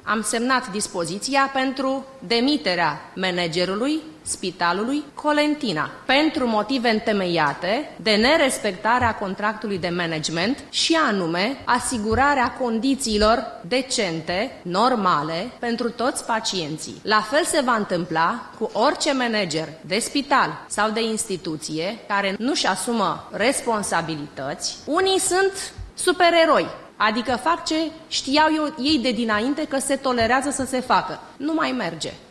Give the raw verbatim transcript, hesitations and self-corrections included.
am semnat dispoziția pentru demiterea managerului Spitalului Colentina pentru motive întemeiate de nerespectare a contractului de management și anume asigurarea condițiilor decente, normale pentru toți pacienții. La fel se va întâmpla cu orice manager de spital sau de instituție care nu-și asumă responsabilități. Unii sunt supereroi, adică fac ce știau eu, ei de dinainte că se tolerează să se facă. Nu mai merge.